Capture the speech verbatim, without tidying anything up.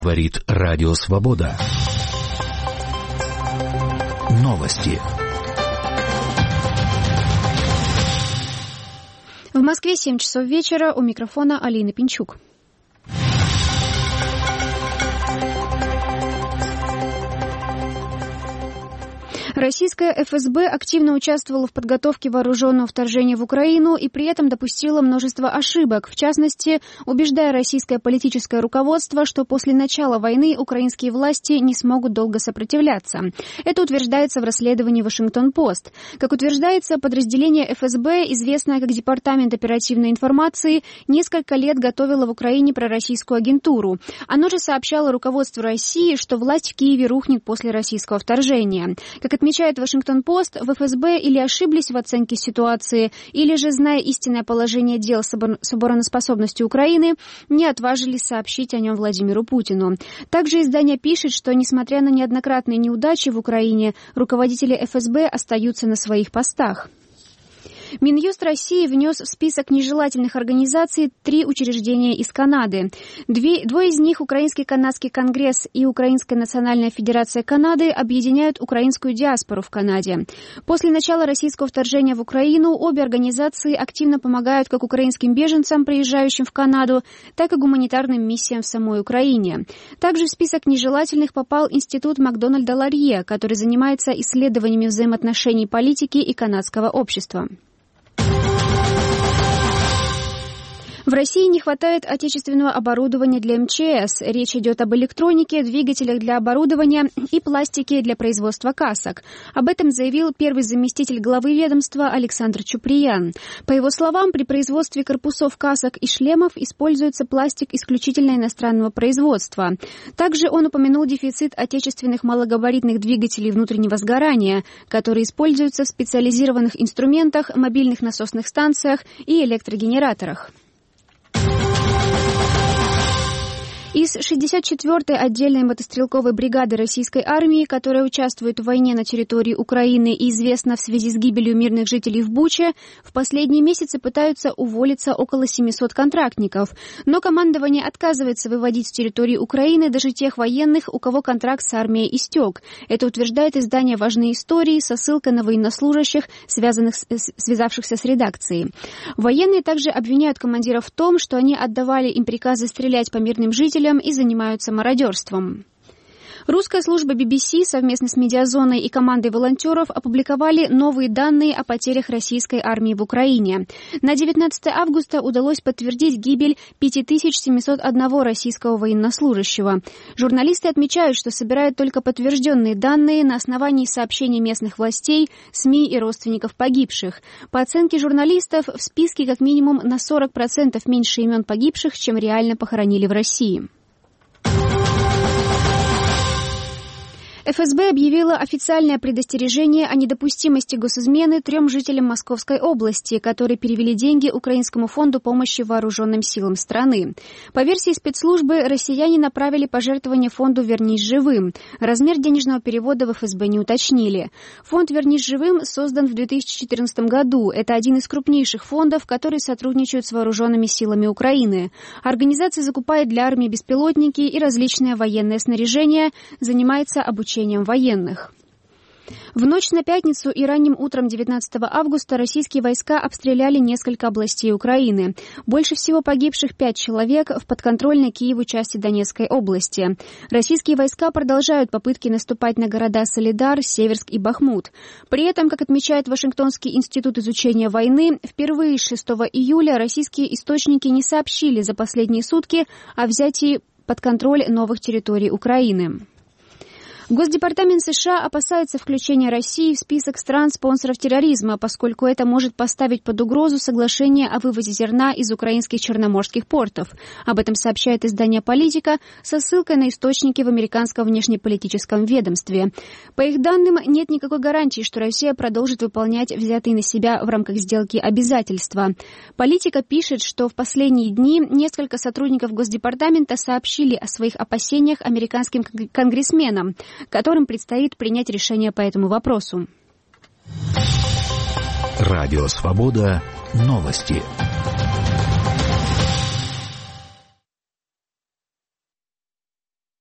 Говорит Радио Свобода. Новости. В Москве семь часов вечера. У микрофона Алина Пинчук. Российская эф эс бэ активно участвовала в подготовке вооруженного вторжения в Украину и при этом допустила множество ошибок, в частности, убеждая российское политическое руководство, что после начала войны украинские власти не смогут долго сопротивляться. Это утверждается в расследовании «Вашингтон-Пост». Как утверждается, подразделение эф эс бэ, известное как Департамент оперативной информации, несколько лет готовило в Украине пророссийскую агентуру. Оно же сообщало руководству России, что власть в Киеве рухнет после российского вторжения. Как отмечает «Вашингтон-Пост», в эф эс бэ или ошиблись в оценке ситуации, или же, зная истинное положение дел с обороноспособностью Украины, не отважились сообщить о нем Владимиру Путину. Также издание пишет, что, несмотря на неоднократные неудачи в Украине, руководители эф эс бэ остаются на своих постах. Минюст России внес в список нежелательных организаций три учреждения из Канады. Две, двое из них, Украинский канадский конгресс и Украинская национальная федерация Канады, объединяют украинскую диаспору в Канаде. После начала российского вторжения в Украину обе организации активно помогают как украинским беженцам, приезжающим в Канаду, так и гуманитарным миссиям в самой Украине. Также в список нежелательных попал Институт Макдональда Ларье, который занимается исследованиями взаимоотношений политики и канадского общества. В России не хватает отечественного оборудования для эм че эс. Речь идет об электронике, двигателях для оборудования и пластике для производства касок. Об этом заявил первый заместитель главы ведомства Александр Чуприян. По его словам, при производстве корпусов касок и шлемов используется пластик исключительно иностранного производства. Также он упомянул дефицит отечественных малогабаритных двигателей внутреннего сгорания, которые используются в специализированных инструментах, мобильных насосных станциях и электрогенераторах. Из шестьдесят четвёртой отдельной мотострелковой бригады российской армии, которая участвует в войне на территории Украины и известна в связи с гибелью мирных жителей в Буче, в последние месяцы пытаются уволиться около семисот контрактников. Но командование отказывается выводить с территории Украины даже тех военных, у кого контракт с армией истек. Это утверждает издание «Важные истории» со ссылкой на военнослужащих, связанных с, связавшихся с редакцией. Военные также обвиняют командиров в том, что они отдавали им приказы стрелять по мирным жителям и занимаются мародерством. Русская служба би би си совместно с Медиазоной и командой волонтеров опубликовали новые данные о потерях российской армии в Украине. На девятнадцатое августа удалось подтвердить гибель пять тысяч семьсот один российского военнослужащего. Журналисты отмечают, что собирают только подтвержденные данные на основании сообщений местных властей, СМИ и родственников погибших. По оценке журналистов, в списке как минимум на сорок процентов меньше имен погибших, чем реально похоронили в России. эф эс бэ объявила официальное предостережение о недопустимости госизмены трем жителям Московской области, которые перевели деньги Украинскому фонду помощи вооруженным силам страны. По версии спецслужбы, россияне направили пожертвование фонду «Вернись живым». Размер денежного перевода в эф эс бэ не уточнили. Фонд «Вернись живым» создан в две тысячи четырнадцатом году. Это один из крупнейших фондов, которые сотрудничают с вооруженными силами Украины. Организация закупает для армии беспилотники и различное военное снаряжение, занимается обучением военных. В ночь на пятницу и ранним утром девятнадцатого августа российские войска обстреляли несколько областей Украины. Больше всего погибших пять человек в подконтрольной Киеву части Донецкой области. Российские войска продолжают попытки наступать на города Солидар, Северск и Бахмут. При этом, как отмечает Вашингтонский институт изучения войны, впервые с шестого июля российские источники не сообщили за последние сутки о взятии под контроль новых территорий Украины. Госдепартамент США опасается включения России в список стран-спонсоров терроризма, поскольку это может поставить под угрозу соглашение о вывозе зерна из украинских черноморских портов. Об этом сообщает издание «Политика» со ссылкой на источники в американском внешнеполитическом ведомстве. По их данным, нет никакой гарантии, что Россия продолжит выполнять взятые на себя в рамках сделки обязательства. «Политика» пишет, что в последние дни несколько сотрудников Госдепартамента сообщили о своих опасениях американским конгрессменам, которым предстоит принять решение по этому вопросу. Радио «Свобода». Новости.